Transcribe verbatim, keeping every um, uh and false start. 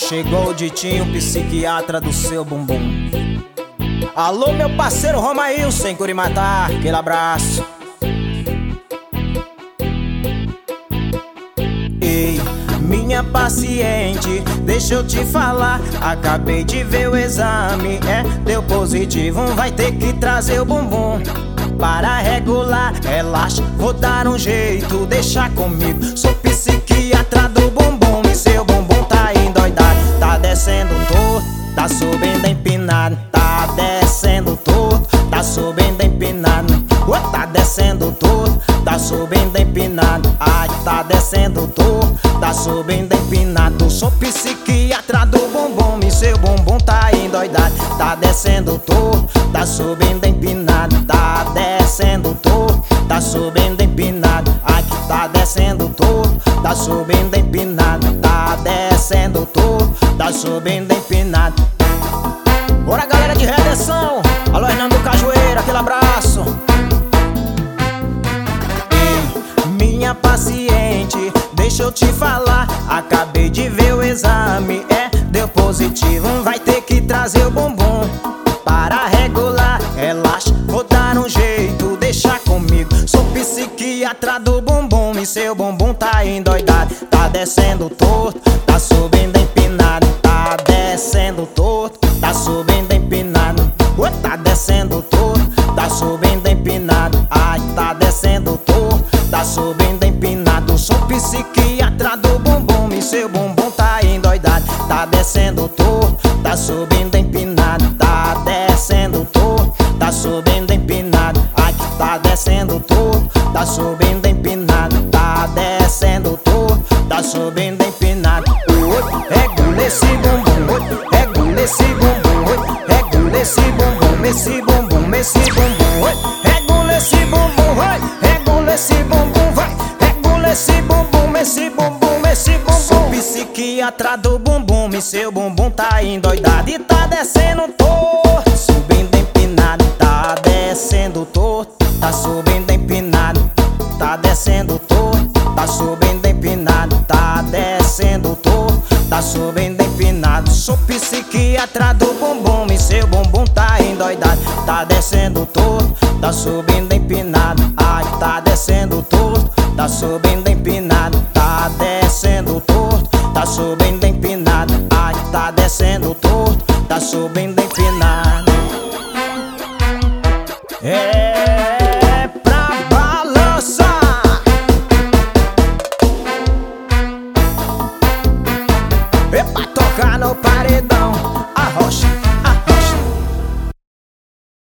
Chegou o Ditinho, psiquiatra do seu bumbum. Alô, meu parceiro Romail, sem Curimatá, aquele abraço. Ei, minha paciente, deixa eu te falar. Acabei de ver o exame, é, deu positivo. Vai ter que trazer o bumbum para regular. Relaxa, vou dar um jeito, deixa comigo. Sou psiquiatra do bumbum e seu bumbum tá endoidado. Tá descendo torto, tá subindo empinado. Tá descendo torto, tá subindo empinado. Ué, tá descendo torto, tá subindo empinado. Ai, tá descendo torto, tá subindo empinado. Sou psiquiatra do bumbum e seu bumbum tá endoidado. Tá descendo torto, tá subindo empinado. Tá descendo torto, tá subindo empinado. Ai, que tá descendo torto, tá subindo empinado. Tá descendo torto, tá subindo empinado. Bora, galera de redenção. Alô, Hernando Cajueira, aquele abraço. Ei, minha paciente, deixa eu te falar. Acabei de ver o exame, é, deu positivo. Vai ter que trazer o bumbum para regular. Relaxa, vou dar um jeito, deixa comigo. Sou psiquiatra do bumbum e seu bumbum tá endoidado. Tá descendo torto, tá subindo empinado. Tá descendo torto, tá subindo empinado. Ué, tá descendo torto, tá subindo empinado. Ai, tá descendo torto, tá subindo empinado. Sou psiquiatra do bumbum e seu bumbum tá endoidado. Tá descendo torto, tá subindo empinado. Tá descendo torto, tá subindo empinado. Ai, que tá descendo torto, tá subindo empinado. Tá descendo torto, tá subindo empinado. Regula esse bumbum, oi, regula esse bumbum, oi, regula esse bumbum, esse bumbum, esse bumbum, oi, regula esse bumbum, vai, regula esse bumbum, vai, regula esse bumbum, esse bumbum, esse bumbum. Sou psiquiatra do bumbum e seu bumbum tá endoidado e tá descendo torto, subindo empinado. Tá descendo torto, tá subindo empinado. Tá descendo torto, tá subindo empinado. Tá descendo torto, tá subindo empinado. Sou psiquiatra do bumbum e seu bumbum tá endoidado. Tá descendo torto, tá subindo empinado. Ai, tá descendo torto, tá subindo empinado. Tá descendo torto, tá subindo empinado. Ai, tá descendo torto, tá subindo empinado. É pra balançar. É pra tocar no paredão.